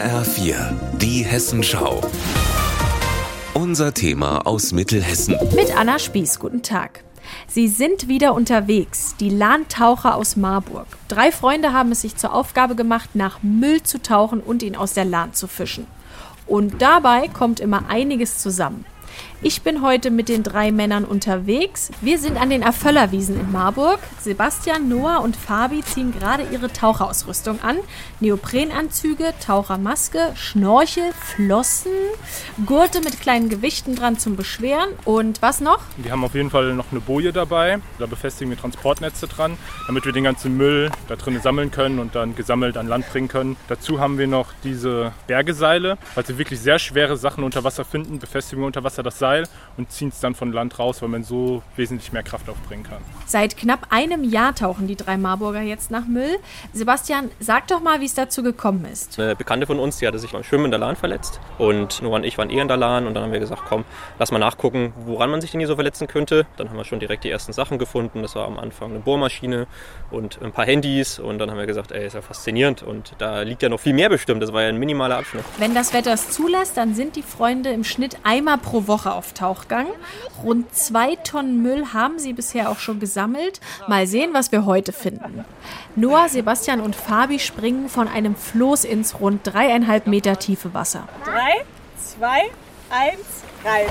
HR4, die Hessenschau. Unser Thema aus Mittelhessen. Mit Anna Spieß, guten Tag. Sie sind wieder unterwegs, die Lahntaucher aus Marburg. 3 Freunde haben es sich zur Aufgabe gemacht, nach Müll zu tauchen und ihn aus der Lahn zu fischen. Und dabei kommt immer einiges zusammen. Ich bin heute mit den 3 Männern unterwegs. Wir sind an den Aföllerwiesen in Marburg. Sebastian, Noah und Fabi ziehen gerade ihre Taucherausrüstung an. Neoprenanzüge, Tauchermaske, Schnorchel, Flossen, Gurte mit kleinen Gewichten dran zum Beschweren. Und was noch? Wir haben auf jeden Fall noch eine Boje dabei. Da befestigen wir Transportnetze dran, damit wir den ganzen Müll da drin sammeln können und dann gesammelt an Land bringen können. Dazu haben wir noch diese Bergeseile. Falls wir wirklich sehr schwere Sachen unter Wasser finden, befestigen wir unter Wasser das Seil und ziehen es dann von Land raus, weil man so wesentlich mehr Kraft aufbringen kann. Seit knapp einem Jahr tauchen die 3 Marburger jetzt nach Müll. Sebastian, sag doch mal, wie es dazu gekommen ist. Eine Bekannte von uns, die hatte sich beim Schwimmen in der Lahn verletzt und Noah und ich waren in der Lahn und dann haben wir gesagt, komm, lass mal nachgucken, woran man sich denn hier so verletzen könnte. Dann haben wir schon direkt die ersten Sachen gefunden. Das war am Anfang eine Bohrmaschine und ein paar Handys und dann haben wir gesagt, ist ja faszinierend und da liegt ja noch viel mehr bestimmt. Das war ja ein minimaler Abschnitt. Wenn das Wetter es zulässt, dann sind die Freunde im Schnitt einmal pro Woche auf Tauchgang. Rund 2 Tonnen Müll haben sie bisher auch schon gesammelt. Mal sehen, was wir heute finden. Noah, Sebastian und Fabi springen von einem Floß ins rund 3,5 Meter tiefe Wasser. 3, 2, 1, rein.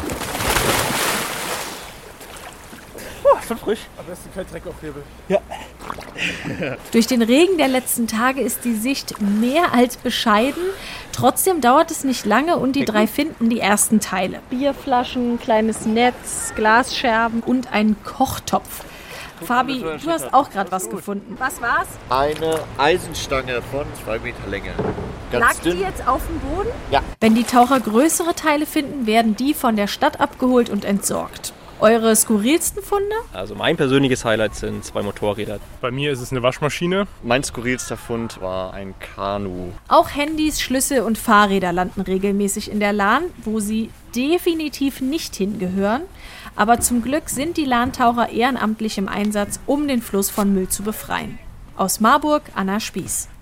Schon frisch. Am besten kein Dreck auf Hebel. Durch den Regen der letzten Tage ist die Sicht mehr als bescheiden. Trotzdem dauert es nicht lange und die 3 finden die ersten Teile. Bierflaschen, kleines Netz, Glasscherben und einen Kochtopf. Fabi, du hast auch gerade was gefunden. Was war's? Eine Eisenstange von 2 Meter Länge. Lag die jetzt auf dem Boden? Ja. Wenn die Taucher größere Teile finden, werden die von der Stadt abgeholt und entsorgt. Eure skurrilsten Funde? Also mein persönliches Highlight sind 2 Motorräder. Bei mir ist es eine Waschmaschine. Mein skurrilster Fund war ein Kanu. Auch Handys, Schlüssel und Fahrräder landen regelmäßig in der Lahn, wo sie definitiv nicht hingehören. Aber zum Glück sind die Lahntaucher ehrenamtlich im Einsatz, um den Fluss von Müll zu befreien. Aus Marburg, Anna Spieß.